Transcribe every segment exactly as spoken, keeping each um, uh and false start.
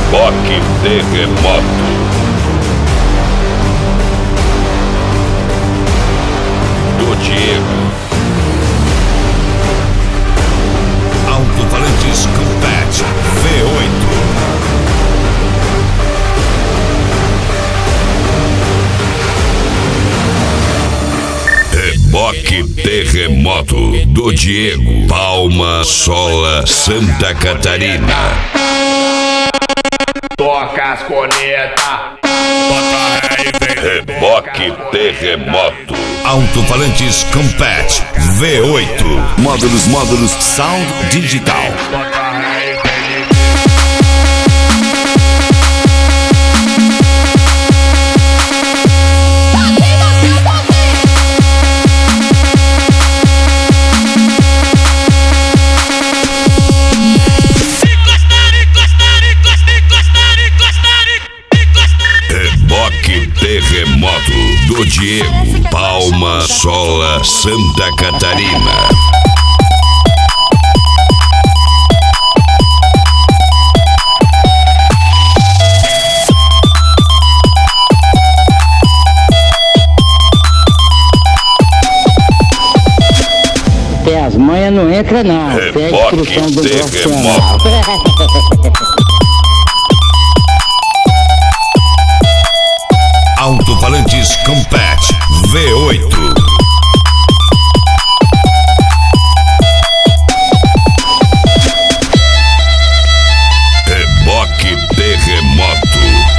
Reboque Terremoto. Do Diego. Alto-falantes Compact V oito. Reboque Terremoto do Diego. Palma, Sola, Santa Catarina. Toca as cornetas. Reboque Terremoto. Alto-falantes Compact V oito. Módulos, módulos, Sound Digital. Reboque Terremoto do Diego. Palma, Sola, Santa Catarina. Até as manhas não entra não. Reboque Terremoto. Alto-falantes Compact V oito. Reboque Terremoto.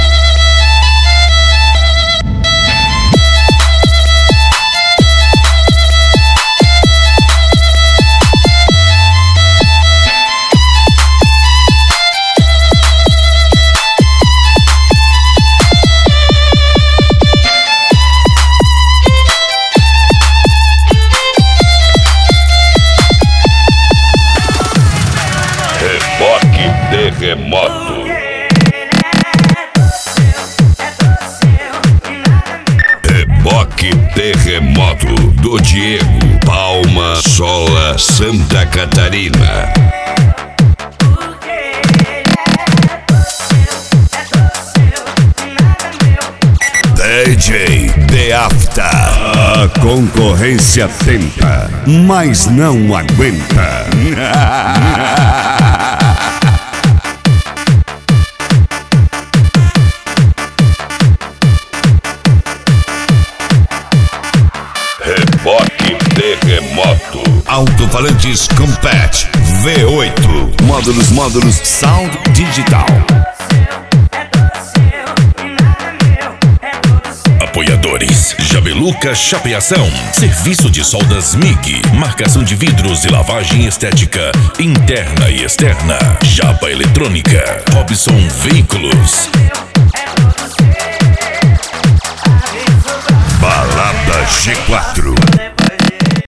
Reboque Terremoto. Reboque Terremoto do Diego. Palma, Sola, Santa Catarina. D J The After. A concorrência tenta, mas não aguenta. Reboque Terremoto. Alto-falantes Compact V oito. Módulos, módulos, Sound Digital. Apoiadores: Jabeluca Chapeação, serviço de soldas M I G, marcação de vidros e lavagem estética interna e externa. Japa Eletrônica, Robson Veículos. Balada G quatro.